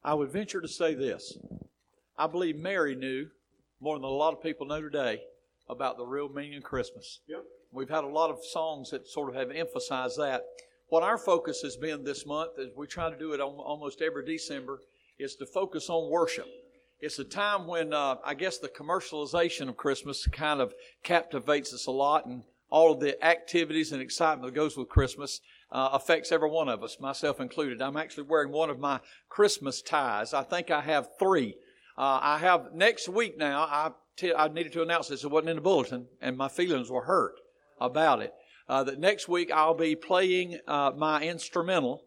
I would venture to say this. I believe Mary knew more than a lot of people know today about the real meaning of Christmas. Yep. We've had a lot of songs that sort of have emphasized that. What our focus has been this month, as we try to do it almost every December, is to focus on worship. It's a time when I guess the commercialization of Christmas kind of captivates us a lot, and all of the activities and excitement that goes with Christmas affects every one of us, myself included. I'm actually wearing one of my Christmas ties. I think I have 3. I have next week now. I needed to announce this. It wasn't in the bulletin, and my feelings were hurt about it. That next week I'll be playing my instrumental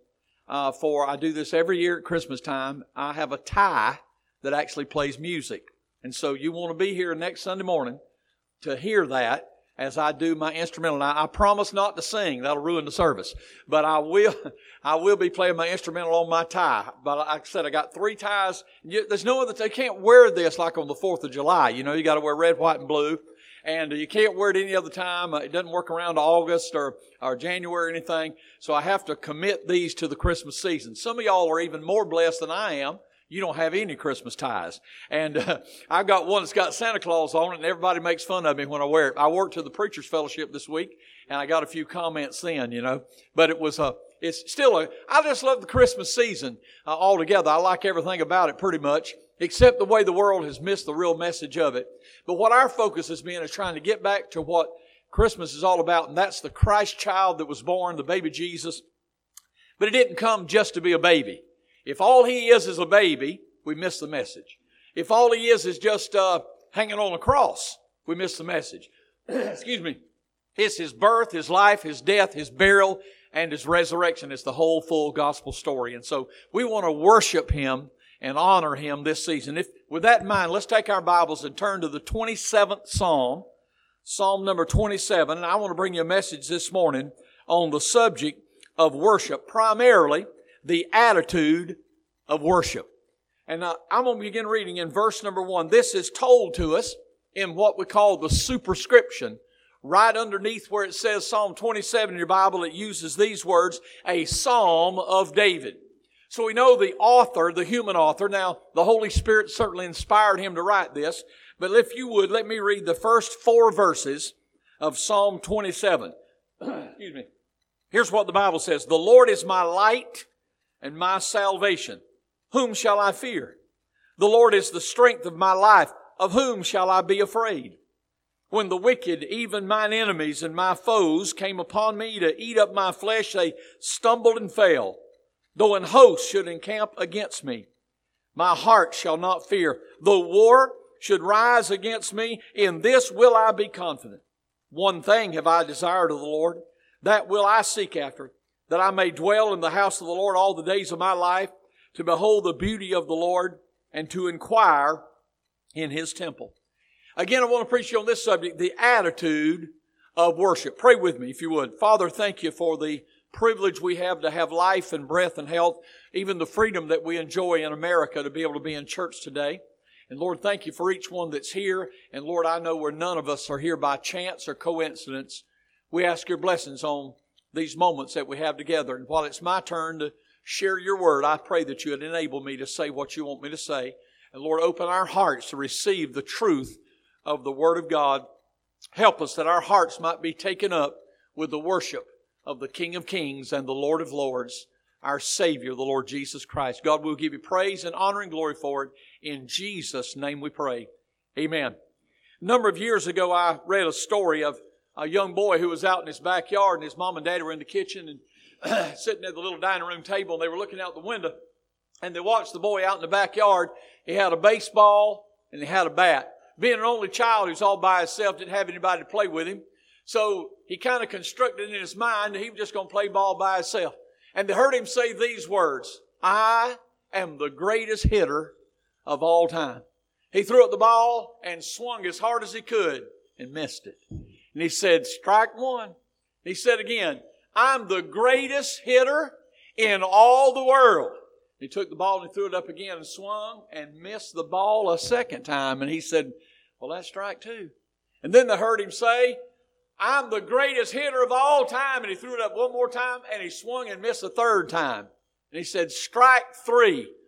I do this every year at Christmas time. I have a tie that actually plays music. And so you want to be here next Sunday morning to hear that as I do my instrumental. Now, I promise not to sing. That'll ruin the service. But I will be playing my instrumental on my tie. But like I said, I got 3 ties. There's no other, they can't wear this like on the 4th of July. You know, you got to wear red, white, and blue. And you can't wear it any other time. It doesn't work around August or January or anything. So I have to commit these to the Christmas season. Some of y'all are even more blessed than I am. You don't have any Christmas ties. And I've got one that's got Santa Claus on it, and everybody makes fun of me when I wear it. I worked to the Preacher's Fellowship this week, and I got a few comments then, you know. But it's still I just love the Christmas season altogether. I like everything about it pretty much, except the way the world has missed the real message of it. But what our focus has been is trying to get back to what Christmas is all about, and that's the Christ child that was born, the baby Jesus. But he didn't come just to be a baby. If all he is a baby, we miss the message. If all he is just hanging on a cross, we miss the message. Excuse me. It's his birth, his life, his death, his burial, and his resurrection. It's the whole full gospel story. And so we want to worship him and honor him this season. With that in mind, let's take our Bibles and turn to the 27th Psalm, Psalm number 27. And I want to bring you a message this morning on the subject of worship, primarily the attitude of worship. And I'm going to begin reading in verse number 1. This is told to us in what we call the superscription. Right underneath where it says Psalm 27 in your Bible, it uses these words, a Psalm of David. So we know the author, the human author. Now, the Holy Spirit certainly inspired him to write this. But if you would, let me read the first 4 verses of Psalm 27. Excuse me. Here's what the Bible says. The Lord is my light and my salvation. Whom shall I fear? The Lord is the strength of my life. Of whom shall I be afraid? When the wicked, even mine enemies and my foes, came upon me to eat up my flesh, they stumbled and fell. Though an host should encamp against me, my heart shall not fear. Though war should rise against me, in this will I be confident. One thing have I desired of the Lord, that will I seek after, that I may dwell in the house of the Lord all the days of my life, to behold the beauty of the Lord and to inquire in his temple. Again, I want to preach you on this subject, the attitude of worship. Pray with me if you would. Father, thank you for the privilege we have to have life and breath and health, even the freedom that we enjoy in America to be able to be in church today. And Lord, thank you for each one that's here. And Lord, I know where none of us are here by chance or coincidence. We ask your blessings on these moments that we have together. And while it's my turn to share your word, I pray that you would enable me to say what you want me to say. And Lord, open our hearts to receive the truth of the word of God. Help us that our hearts might be taken up with the worship of the King of Kings and the Lord of Lords, our Savior, the Lord Jesus Christ. God, we'll give you praise and honor and glory for it. In Jesus' name we pray. Amen. A number of years ago, I read a story of a young boy who was out in his backyard, and his mom and dad were in the kitchen and sitting at the little dining room table, and they were looking out the window, and they watched the boy out in the backyard. He had a baseball and he had a bat. Being an only child who's all by himself, didn't have anybody to play with him. So he kind of constructed in his mind that he was just going to play ball by himself. And they heard him say these words, I am the greatest hitter of all time. He threw up the ball and swung as hard as he could and missed it. And he said, strike one. He said again, I'm the greatest hitter in all the world. He took the ball and he threw it up again and swung and missed the ball a second time. And he said, well, that's strike 2. And then they heard him say, I'm the greatest hitter of all time. And he threw it up one more time and he swung and missed a third time. And he said, strike 3.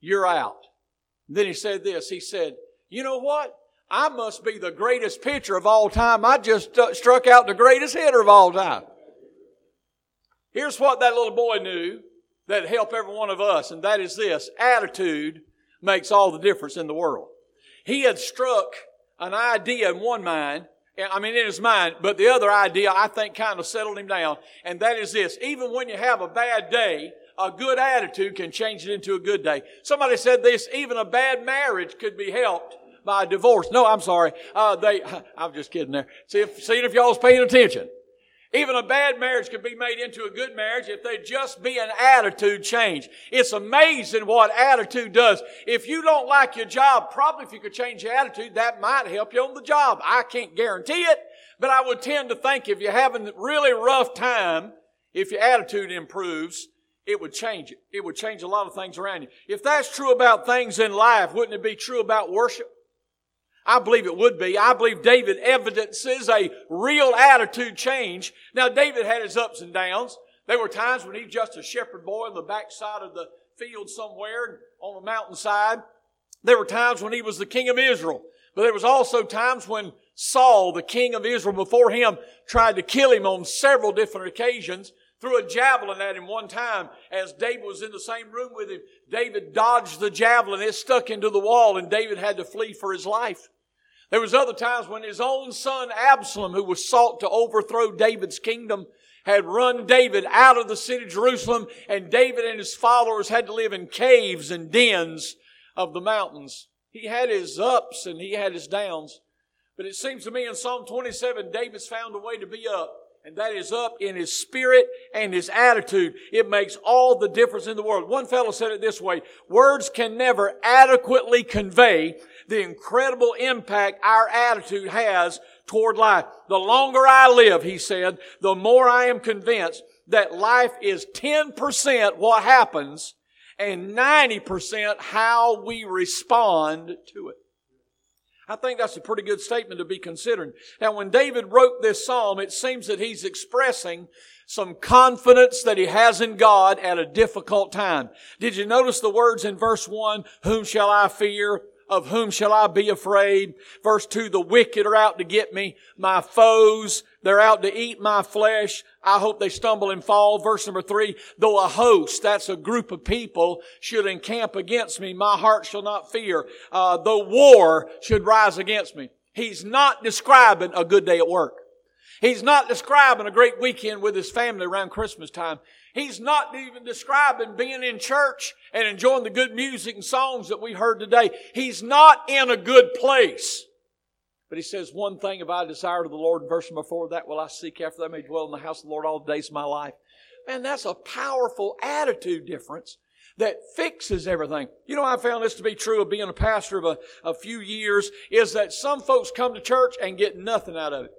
you're out. Then he said this. He said, you know what? I must be the greatest pitcher of all time. I just struck out the greatest hitter of all time. Here's what that little boy knew that helped every one of us, and that is this. Attitude makes all the difference in the world. He had struck an idea in in his mind, but the other idea I think kind of settled him down, and that is this. Even when you have a bad day, a good attitude can change it into a good day. Somebody said this, even a bad marriage could be helped by a divorce. No, I'm sorry. I'm just kidding there. Seeing if y'all was paying attention. Even a bad marriage could be made into a good marriage if there just be an attitude change. It's amazing what attitude does. If you don't like your job, probably if you could change your attitude, that might help you on the job. I can't guarantee it, but I would tend to think if you're having a really rough time, if your attitude improves, it would change it. It would change a lot of things around you. If that's true about things in life, wouldn't it be true about worship? I believe it would be. I believe David evidences a real attitude change. Now, David had his ups and downs. There were times when he was just a shepherd boy on the backside of the field somewhere on a mountainside. There were times when he was the king of Israel. But there was also times when Saul, the king of Israel before him, tried to kill him on several different occasions. Threw a javelin at him one time as David was in the same room with him. David dodged the javelin. It stuck into the wall and David had to flee for his life. There was other times when his own son Absalom, who was sought to overthrow David's kingdom, had run David out of the city of Jerusalem, and David and his followers had to live in caves and dens of the mountains. He had his ups and he had his downs. But it seems to me in Psalm 27, David's found a way to be up. And that is up in his spirit and his attitude. It makes all the difference in the world. One fellow said it this way, words can never adequately convey the incredible impact our attitude has toward life. The longer I live, he said, the more I am convinced that life is 10% what happens and 90% how we respond to it. I think that's a pretty good statement to be considering. Now, when David wrote this psalm, it seems that he's expressing some confidence that he has in God at a difficult time. Did you notice the words in verse 1? Whom shall I fear? Of whom shall I be afraid? Verse 2, the wicked are out to get me. My foes, they're out to eat my flesh. I hope they stumble and fall. Verse number 3, though a host, that's a group of people, should encamp against me, my heart shall not fear. Though war should rise against me. He's not describing a good day at work. He's not describing a great weekend with his family around Christmas time. He's not even describing being in church and enjoying the good music and songs that we heard today. He's not in a good place. But he says, one thing have I desired of the Lord, in verse number 4, that will I seek after that I may dwell in the house of the Lord all the days of my life. Man, that's a powerful attitude difference that fixes everything. You know, I found this to be true of being a pastor of a few years, is that some folks come to church and get nothing out of it.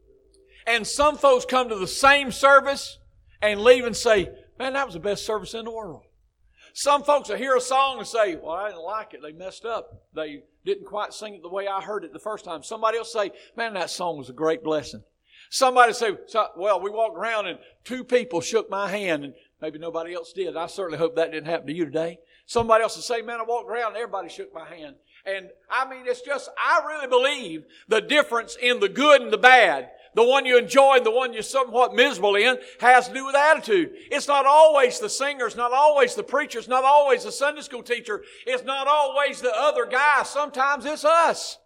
And some folks come to the same service and leave and say, man, that was the best service in the world. Some folks will hear a song and say, well, I didn't like it. They messed up. They didn't quite sing it the way I heard it the first time. Somebody else say, man, that song was a great blessing. Somebody say, well, we walked around and 2 people shook my hand and maybe nobody else did. I certainly hope that didn't happen to you today. Somebody else will say, man, I walked around and everybody shook my hand. And I mean, it's just, I really believe the difference in the good and the bad, the one you enjoy and the one you're somewhat miserable in, has to do with attitude. It's not always the singer, it's not always the preacher, it's not always the Sunday school teacher, it's not always the other guy. Sometimes it's us.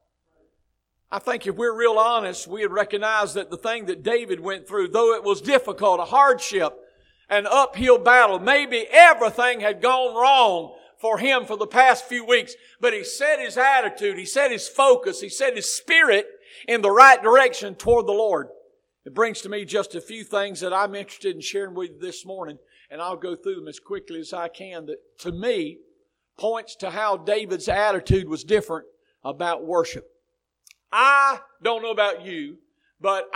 I think if we're real honest, we'd recognize that the thing that David went through, though it was difficult, a hardship, an uphill battle, maybe everything had gone wrong for him for the past few weeks, but he set his attitude, he set his focus, he set his spirit in the right direction toward the Lord. It brings to me just a few things that I'm interested in sharing with you this morning, and I'll go through them as quickly as I can, that to me points to how David's attitude was different about worship. I don't know about you, but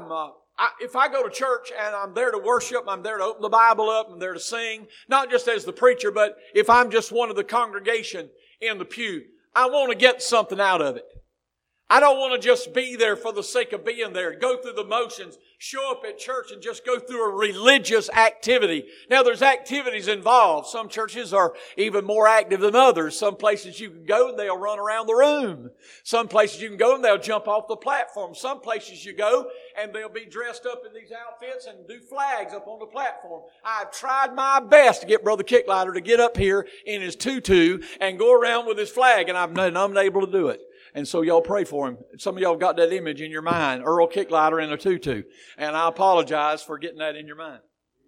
if I go to church and I'm there to worship, I'm there to open the Bible up, I'm there to sing, not just as the preacher, but if I'm just one of the congregation in the pew, I want to get something out of it. I don't want to just be there for the sake of being there, go through the motions, show up at church and just go through a religious activity. Now there's activities involved. Some churches are even more active than others. Some places you can go and they'll run around the room. Some places you can go and they'll jump off the platform. Some places you go and they'll be dressed up in these outfits and do flags up on the platform. I've tried my best to get Brother Kicklighter to get up here in his tutu and go around with his flag, and I'm unable to do it. And so y'all pray for him. Some of y'all got that image in your mind, Earl Kicklighter in a tutu. And I apologize for getting that in your mind.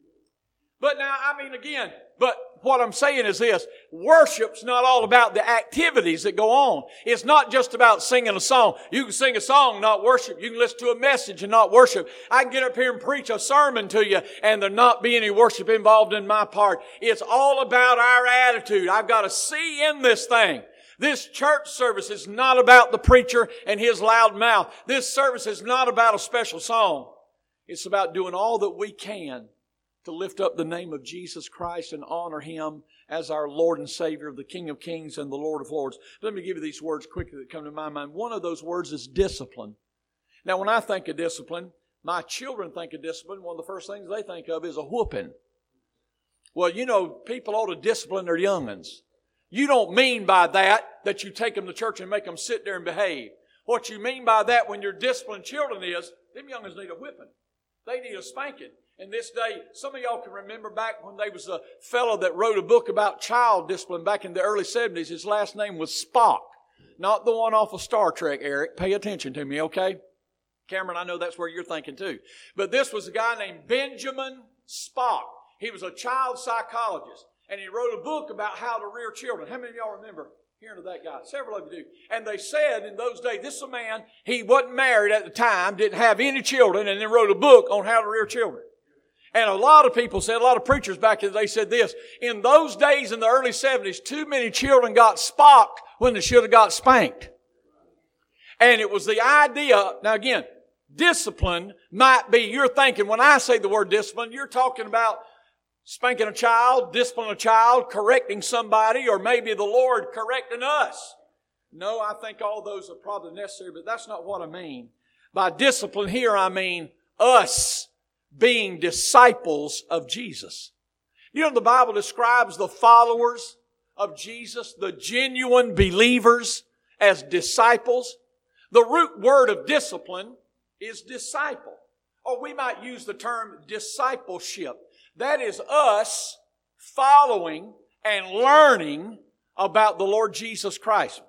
But now, but what I'm saying is this: worship's not all about the activities that go on. It's not just about singing a song. You can sing a song, not worship. You can listen to a message and not worship. I can get up here and preach a sermon to you and there not be any worship involved in my part. It's all about our attitude. I've got to see in this thing. This church service is not about the preacher and his loud mouth. This service is not about a special song. It's about doing all that we can to lift up the name of Jesus Christ and honor Him as our Lord and Savior, the King of Kings and the Lord of Lords. Let me give you these words quickly that come to my mind. One of those words is discipline. Now, when I think of discipline, my children think of discipline. One of the first things they think of is a whooping. Well, people ought to discipline their young'uns. You don't mean by that you take them to church and make them sit there and behave. What you mean by that when you're disciplining children is, them young'uns need a whipping. They need a spanking. And this day, some of y'all can remember back when there was a fellow that wrote a book about child discipline back in the early 70s. His last name was Spock. Not the one off of Star Trek, Eric. Pay attention to me, okay? Cameron, I know that's where you're thinking too. But this was a guy named Benjamin Spock. He was a child psychologist. And he wrote a book about how to rear children. How many of y'all remember hearing of that guy? Several of you do. And they said in those days, this is a man, he wasn't married at the time, didn't have any children, and then wrote a book on how to rear children. And a lot of people said, a lot of preachers back then, they said this: in those days in the early 70s, too many children got spocked when they should have got spanked. And it was the idea, now again, discipline might be, you're thinking, when I say the word discipline, you're talking about spanking a child, disciplining a child, correcting somebody, or maybe the Lord correcting us. No, I think all those are probably necessary, but that's not what I mean. By discipline here, I mean us being disciples of Jesus. The Bible describes the followers of Jesus, the genuine believers, as disciples. The root word of discipline is disciple. Or we might use the term discipleship. That is us following and learning about the Lord Jesus Christ.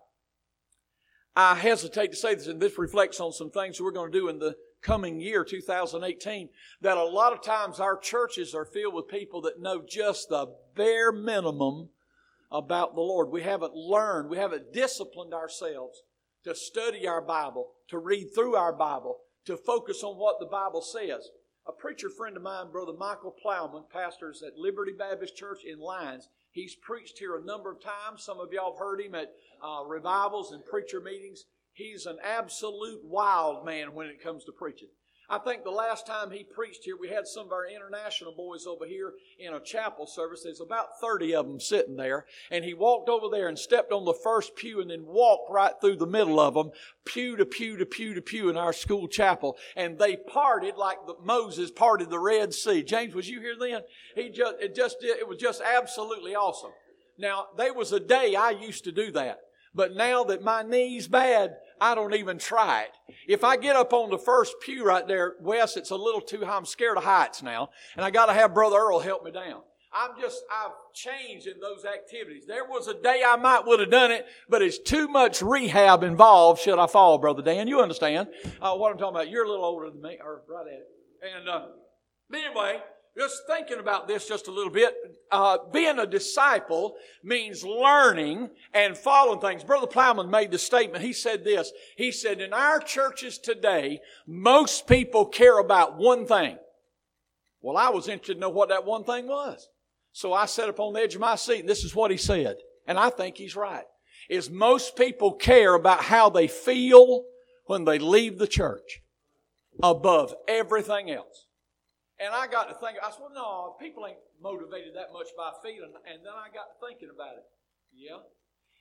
I hesitate to say this, and this reflects on some things we're going to do in the coming year, 2018, that a lot of times our churches are filled with people that know just the bare minimum about the Lord. We haven't learned, we haven't disciplined ourselves to study our Bible, to read through our Bible, to focus on what the Bible says. A preacher friend of mine, Brother Michael Plowman, pastors at Liberty Baptist Church in Lyons. He's preached here a number of times. Some of y'all have heard him at revivals and preacher meetings. He's an absolute wild man when it comes to preaching. I think the last time he preached here, we had some of our international boys over here in a chapel service. There's about 30 of them sitting there. And he walked over there and stepped on the first pew and then walked right through the middle of them, pew to pew to pew to pew in our school chapel. And they parted like Moses parted the Red Sea. James, was you here then? It was just absolutely awesome. Now, there was a day I used to do that. But now that my knee's bad, I don't even try it. If I get up on the first pew right there, Wes, it's a little too high. I'm scared of heights now. And I got to have Brother Earl help me down. I've changed in those activities. There was a day I might would have done it, but it's too much rehab involved should I fall, Brother Dan. You understand what I'm talking about. You're a little older than me, or right at it. And but anyway, just thinking about this just a little bit, being a disciple means learning and following things. Brother Plowman made the statement. He said this. He said, in our churches today, most people care about one thing. Well, I was interested to know what that one thing was. So I sat up on the edge of my seat, and this is what he said. And I think he's right. Is most people care about how they feel when they leave the church above everything else. And I got to think, I said, well, no, people ain't motivated that much by feeling. And then I got to thinking about it. Yeah.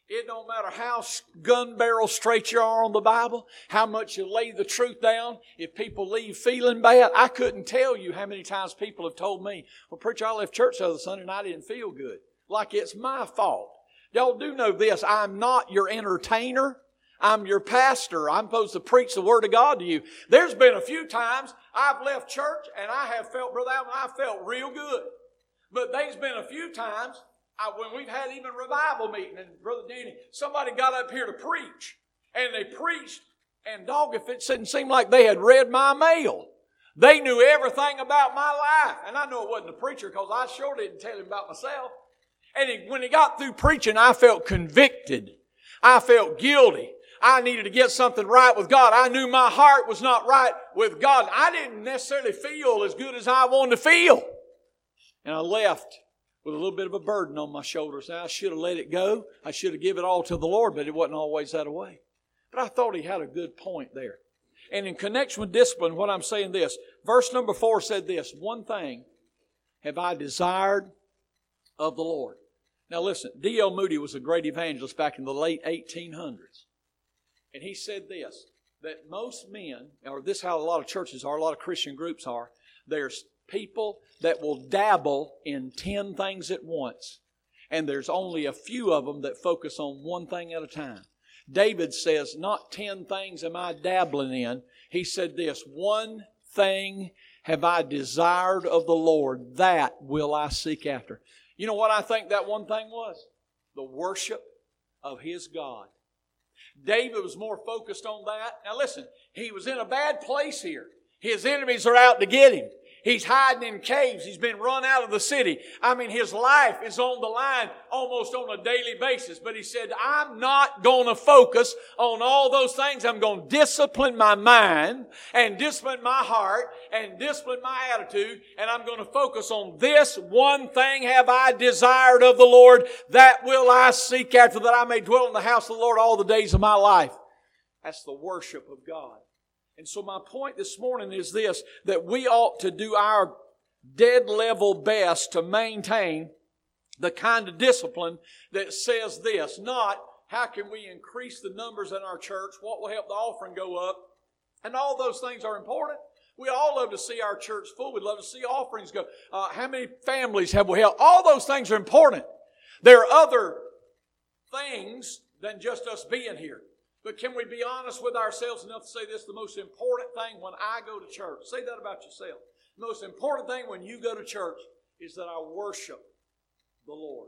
It don't matter how gun barrel straight you are on the Bible, how much you lay the truth down. If people leave feeling bad, I couldn't tell you how many times people have told me, well, preacher, I left church the other Sunday and I didn't feel good. Like it's my fault. Y'all do know this. I'm not your entertainer. I'm your pastor. I'm supposed to preach the Word of God to you. There's been a few times I've left church and I have felt, Brother Alvin, I felt real good. But there's been a few times when we've had even revival meeting, and Brother Danny, somebody got up here to preach, and they preached, and dog, if it didn't seem like they had read my mail. They knew everything about my life. And I know it wasn't the preacher, because I sure didn't tell him about myself. And when he got through preaching, I felt convicted. I felt guilty. I needed to get something right with God. I knew my heart was not right with God. I didn't necessarily feel as good as I wanted to feel. And I left with a little bit of a burden on my shoulders. Now, I should have let it go. I should have given it all to the Lord, but it wasn't always that way. But I thought he had a good point there. And in connection with discipline, what I'm saying this, verse number 4 said this, one thing have I desired of the Lord. Now listen, D.L. Moody was a great evangelist back in the late 1800s. And he said this, that most men, or this is how a lot of churches are, a lot of Christian groups are, there's people that will dabble in 10 things at once. And there's only a few of them that focus on one thing at a time. David says, not 10 things am I dabbling in. He said this, one thing have I desired of the Lord, that will I seek after. You know what I think that one thing was? The worship of his God. David was more focused on that. Now listen, he was in a bad place here. His enemies are out to get him. He's hiding in caves. He's been run out of the city. I mean, his life is on the line almost on a daily basis. But he said, I'm not going to focus on all those things. I'm going to discipline my mind and discipline my heart and discipline my attitude. And I'm going to focus on this one thing have I desired of the Lord, that will I seek after, that I may dwell in the house of the Lord all the days of my life. That's the worship of God. And so my point this morning is this, that we ought to do our dead level best to maintain the kind of discipline that says this, not how can we increase the numbers in our church, what will help the offering go up, and all those things are important. We all love to see our church full. We'd love to see offerings go. How many families have we helped? All those things are important. There are other things than just us being here. But can we be honest with ourselves enough to say this? The most important thing when I go to church, say that about yourself. The most important thing when you go to church is that I worship the Lord.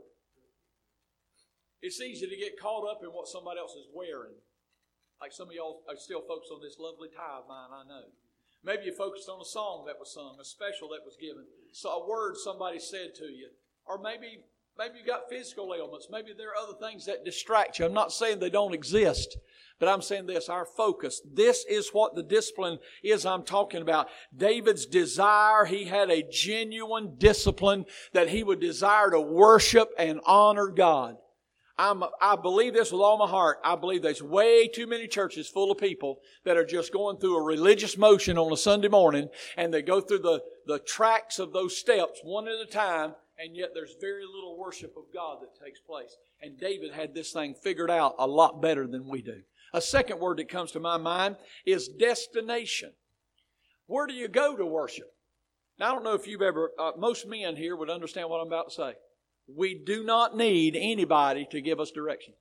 It's easy to get caught up in what somebody else is wearing. Like some of y'all are still focused on this lovely tie of mine, I know. Maybe you focused on a song that was sung, a special that was given, so a word somebody said to you. Or maybe you got physical ailments. Maybe there are other things that distract you. I'm not saying they don't exist. But I'm saying this, our focus, this is what the discipline is I'm talking about. David's desire, he had a genuine discipline that he would desire to worship and honor God. I believe this with all my heart. I believe there's way too many churches full of people that are just going through a religious motion on a Sunday morning, and they go through the tracks of those steps one at a time, and yet there's very little worship of God that takes place. And David had this thing figured out a lot better than we do. A second word that comes to my mind is destination. Where do you go to worship? Now, I don't know if you've ever, most men here would understand what I'm about to say. We do not need anybody to give us direction.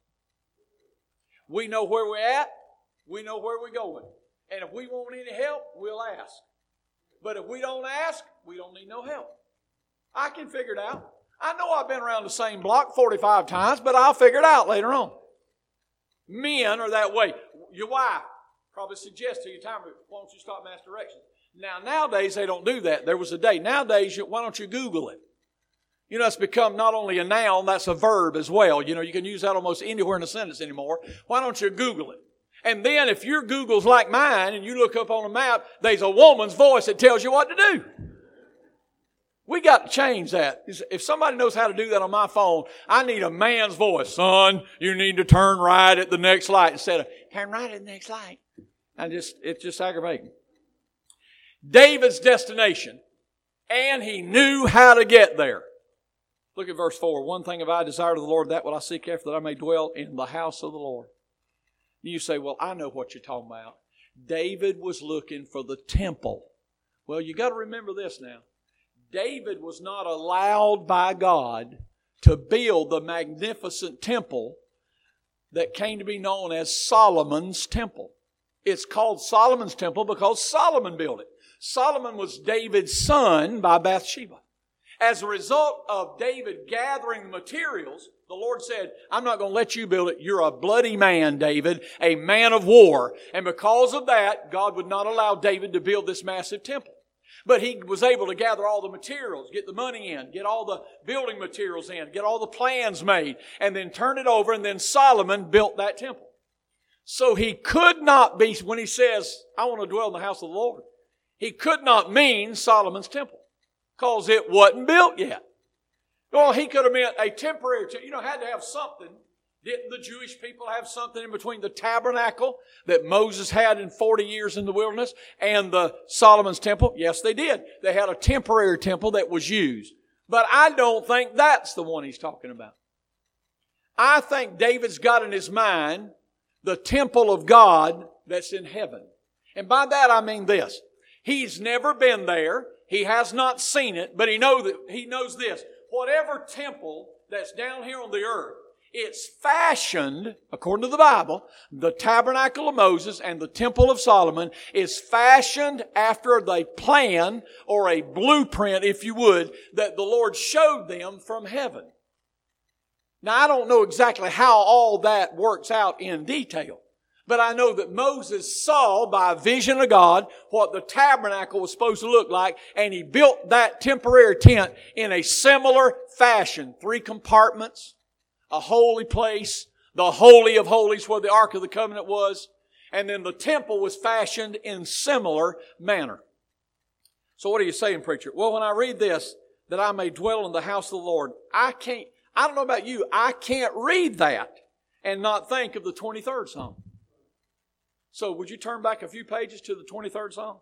We know where we're at. We know where we're going. And if we want any help, we'll ask. But if we don't ask, we don't need no help. I can figure it out. I know I've been around the same block 45 times, but I'll figure it out later on. Men are that way. Your wife probably suggests to you, why don't you stop and ask directions? Now, nowadays, they don't do that. There was a day. Nowadays, why don't you Google it? You know, it's become not only a noun, that's a verb as well. You know, you can use that almost anywhere in a sentence anymore. Why don't you Google it? And then if your Google's like mine and you look up on a map, there's a woman's voice that tells you what to do. We got to change that. If somebody knows how to do that on my phone, I need a man's voice. Son, you need to turn right at the next light instead of turn right at the next light. It's just aggravating. David's destination, and he knew how to get there. Look at verse 4. One thing have I desired of the Lord, that will I seek after, that I may dwell in the house of the Lord. You say, well, I know what you're talking about. David was looking for the temple. Well, you got to remember this now. David was not allowed by God to build the magnificent temple that came to be known as Solomon's temple. It's called Solomon's temple because Solomon built it. Solomon was David's son by Bathsheba. As a result of David gathering the materials, the Lord said, I'm not going to let you build it. You're a bloody man, David, a man of war. And because of that, God would not allow David to build this massive temple. But he was able to gather all the materials, get the money in, get all the building materials in, get all the plans made, and then turn it over, and then Solomon built that temple. So he could not be, when he says, I want to dwell in the house of the Lord, he could not mean Solomon's temple. Because it wasn't built yet. Well, he could have meant a temporary, had to have something. Didn't the Jewish people have something in between the tabernacle that Moses had in 40 years in the wilderness and the Solomon's temple? Yes, they did. They had a temporary temple that was used. But I don't think that's the one he's talking about. I think David's got in his mind the temple of God that's in heaven. And by that I mean this. He's never been there. He has not seen it, but he knows this. Whatever temple that's down here on the earth, it's fashioned, according to the Bible, the tabernacle of Moses and the temple of Solomon is fashioned after the plan or a blueprint, if you would, that the Lord showed them from heaven. Now, I don't know exactly how all that works out in detail. But I know that Moses saw by a vision of God what the tabernacle was supposed to look like, and he built that temporary tent in a similar fashion. 3 compartments, a holy place, the Holy of Holies where the Ark of the Covenant was, and then the temple was fashioned in similar manner. So what are you saying, preacher? Well, when I read this, that I may dwell in the house of the Lord, I don't know about you, I can't read that and not think of the 23rd Psalm. So would you turn back a few pages to the 23rd Psalm?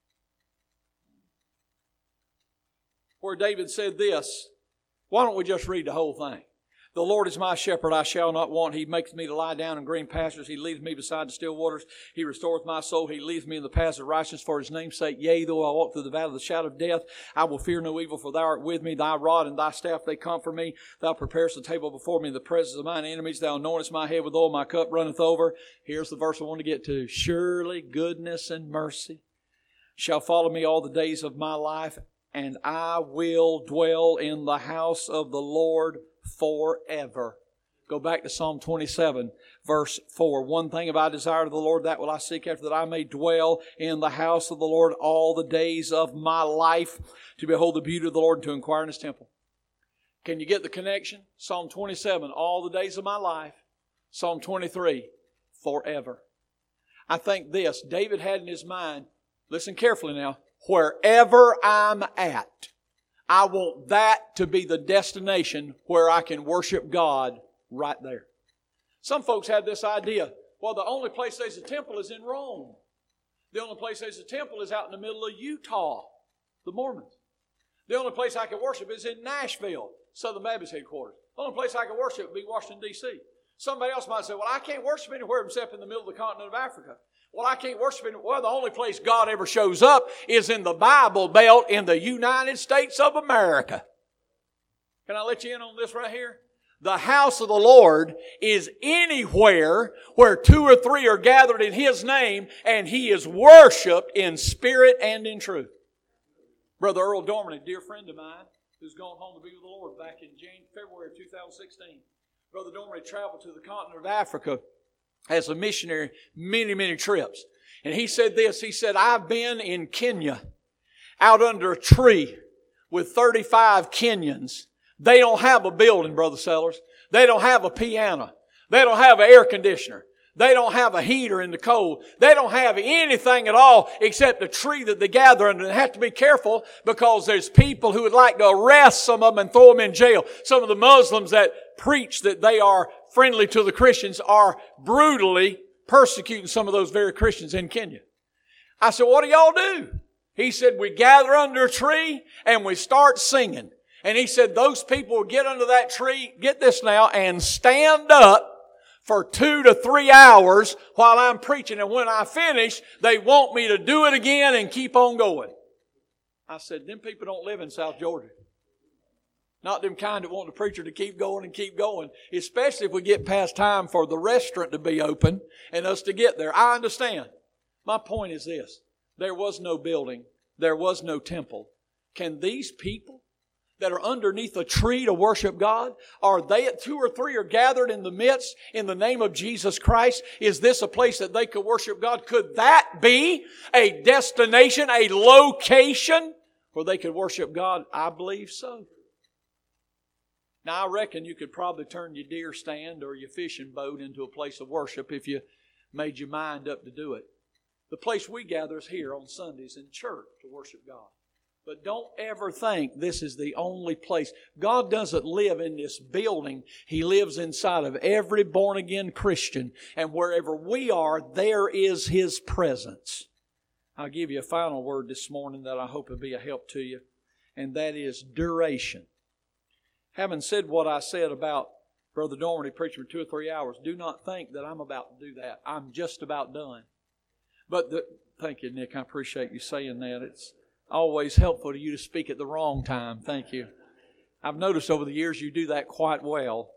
Where David said this. Why don't we just read the whole thing? The Lord is my shepherd, I shall not want. He makes me to lie down in green pastures. He leads me beside the still waters. He restoreth my soul. He leads me in the paths of righteousness for His name's sake. Yea, though I walk through the valley of the shadow of death, I will fear no evil, for Thou art with me. Thy rod and Thy staff, they comfort me. Thou preparest a table before me in the presence of mine enemies. Thou anointest my head with oil, my cup runneth over. Here's the verse I want to get to. Surely goodness and mercy shall follow me all the days of my life, and I will dwell in the house of the Lord forever. Go back to Psalm 27, verse 4. One thing have I desired of the Lord, that will I seek after, that I may dwell in the house of the Lord all the days of my life, to behold the beauty of the Lord and to inquire in His temple. Can you get the connection? Psalm 27, all the days of my life. Psalm 23, forever. I think this, David had in his mind, listen carefully now, wherever I'm at, I want that to be the destination where I can worship God right there. Some folks have this idea, well, the only place there's a temple is in Rome. The only place there's a temple is out in the middle of Utah, the Mormons. The only place I can worship is in Nashville, Southern Baptist headquarters. The only place I can worship would be Washington, D.C. Somebody else might say, well, I can't worship anywhere except in the middle of the continent of Africa. Well, I can't worship anywhere. Well, the only place God ever shows up is in the Bible Belt in the United States of America. Can I let you in on this right here? The house of the Lord is anywhere where 2 or 3 are gathered in His name and He is worshiped in spirit and in truth. Brother Earl Dorman, a dear friend of mine, who's gone home to be with the Lord back in February of 2016. Brother Dorman traveled to the continent of Africa as a missionary many, many trips. And he said this, he said, I've been in Kenya out under a tree with 35 Kenyans. They don't have a building, Brother Sellers. They don't have a piano. They don't have an air conditioner. They don't have a heater in the cold. They don't have anything at all except a tree that they gather under. And they have to be careful because there's people who would like to arrest some of them and throw them in jail. Some of the Muslims that preach that they are friendly to the Christians are brutally persecuting some of those very Christians in Kenya. I said, what do y'all do? He said, we gather under a tree and we start singing. And he said those people would get under that tree, get this now, and stand up for 2 to 3 hours while I'm preaching. And when I finish, they want me to do it again and keep on going. I said, them people don't live in South Georgia. Not them kind that want the preacher to keep going and keep going. Especially if we get past time for the restaurant to be open and us to get there. I understand. My point is this. There was no building. There was no temple. Can these people that are underneath a tree to worship God, are they at 2 or 3 are gathered in the midst in the name of Jesus Christ? Is this a place that they could worship God? Could that be a destination, a location where they could worship God? I believe so. Now, I reckon you could probably turn your deer stand or your fishing boat into a place of worship if you made your mind up to do it. The place we gather is here on Sundays in church to worship God. But don't ever think this is the only place. God doesn't live in this building. He lives inside of every born-again Christian. And wherever we are, there is His presence. I'll give you a final word this morning that I hope will be a help to you. And that is duration. Having said what I said about Brother Dormady preaching for 2 or 3 hours, do not think that I'm about to do that. I'm just about done. But thank you, Nick. I appreciate you saying that. It's always helpful to you to speak at the wrong time. Thank you. I've noticed over the years you do that quite well.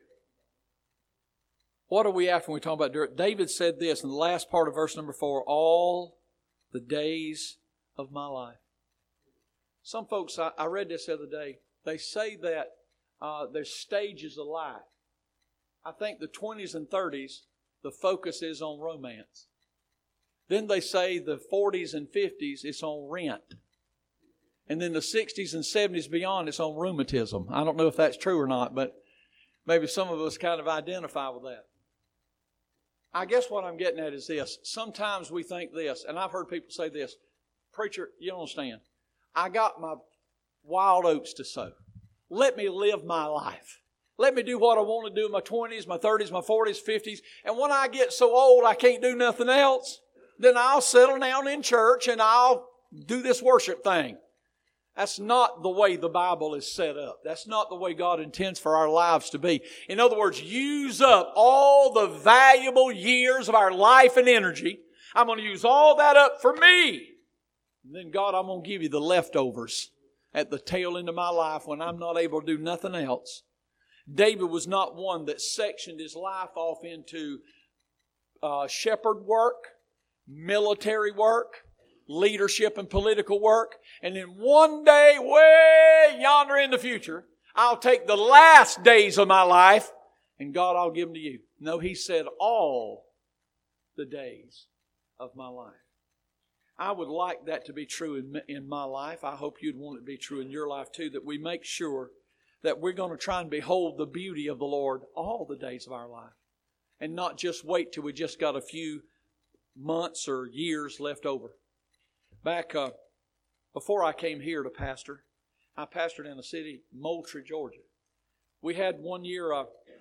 What are we after when we talk about dirt? David said this in the last part of verse number 4, all the days of my life. Some folks, I read this the other day, they say that there's stages of life. I think the 20s and 30s, the focus is on romance. Then they say the 40s and 50s, it's on rent. And then the 60s and 70s beyond, it's on rheumatism. I don't know if that's true or not, but maybe some of us kind of identify with that. I guess what I'm getting at is this. Sometimes we think this, and I've heard people say this, preacher, you don't understand. I got my wild oats to sow. Let me live my life. Let me do what I want to do in my 20s, my 30s, my 40s, 50s. And when I get so old I can't do nothing else, then I'll settle down in church and I'll do this worship thing. That's not the way the Bible is set up. That's not the way God intends for our lives to be. In other words, use up all the valuable years of our life and energy. I'm going to use all that up for me. And then God, I'm going to give you the leftovers at the tail end of my life when I'm not able to do nothing else. David was not one that sectioned his life off into shepherd work, military work, leadership and political work, and then one day, way yonder in the future, I'll take the last days of my life, and God, I'll give them to you. No, he said all the days of my life. I would like that to be true in my life. I hope you'd want it to be true in your life too, that we make sure that we're going to try and behold the beauty of the Lord all the days of our life, and not just wait till we just got a few months or years left over. Back before I came here to pastor, I pastored in a city, Moultrie, Georgia. We had one year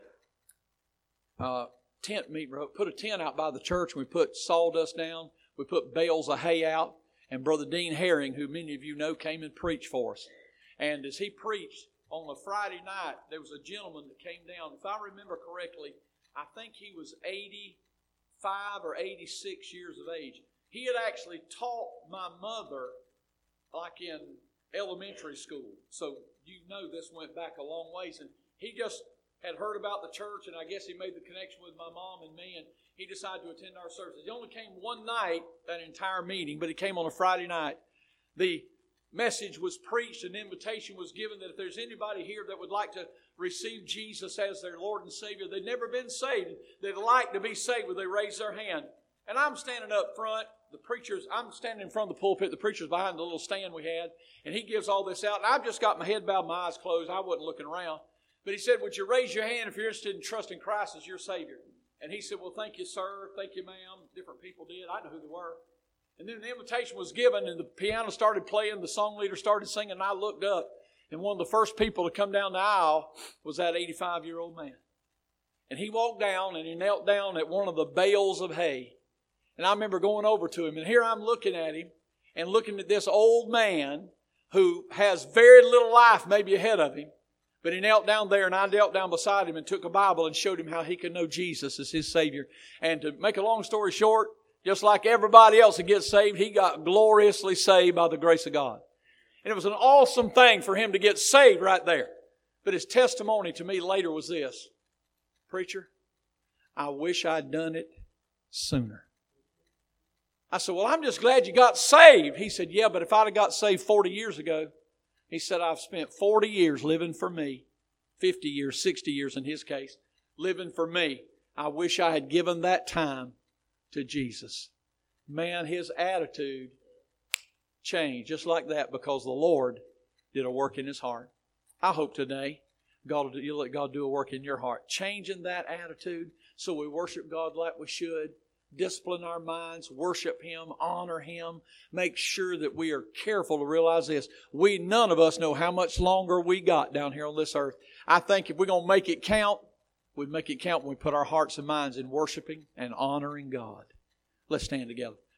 a tent meeting. We put a tent out by the church, and we put sawdust down. We put bales of hay out. And Brother Dean Herring, who many of you know, came and preached for us. And as he preached on a Friday night, there was a gentleman that came down. If I remember correctly, I think he was 85 or 86 years of age. He had actually taught my mother like in elementary school. So you know this went back a long ways. And he just had heard about the church, and I guess he made the connection with my mom and me, and he decided to attend our services. He only came one night, that entire meeting, but he came on a Friday night. The message was preached, an invitation was given that if there's anybody here that would like to receive Jesus as their Lord and Savior, they'd never been saved, they'd like to be saved, would they raise their hand? And I'm standing up front. I'm standing in front of the pulpit. The preacher's behind the little stand we had. And he gives all this out. And I've just got my head bowed, my eyes closed. I wasn't looking around. But he said, would you raise your hand if you're interested in trusting Christ as your Savior? And he said, well, thank you, sir. Thank you, ma'am. Different people did. I know who they were. And then the invitation was given, and the piano started playing. The song leader started singing, and I looked up. And one of the first people to come down the aisle was that 85-year-old man. And he walked down, and he knelt down at one of the bales of hay. And I remember going over to him, and here I'm looking at him and looking at this old man who has very little life maybe ahead of him. But he knelt down there and I knelt down beside him and took a Bible and showed him how he could know Jesus as his Savior. And to make a long story short, just like everybody else that gets saved, he got gloriously saved by the grace of God. And it was an awesome thing for him to get saved right there. But his testimony to me later was this: preacher, I wish I'd done it sooner. I said, well, I'm just glad you got saved. He said, yeah, but if I'd have got saved 40 years ago, he said, I've spent 40 years living for me, 50 years, 60 years in his case, living for me. I wish I had given that time to Jesus. Man, his attitude changed just like that because the Lord did a work in his heart. I hope today you'll let God do a work in your heart, changing that attitude so we worship God like we should. Discipline our minds, worship Him, honor Him, make sure that we are careful to realize this. None of us know how much longer we got down here on this earth. I think if we're going to make it count, we make it count when we put our hearts and minds in worshiping and honoring God. Let's stand together.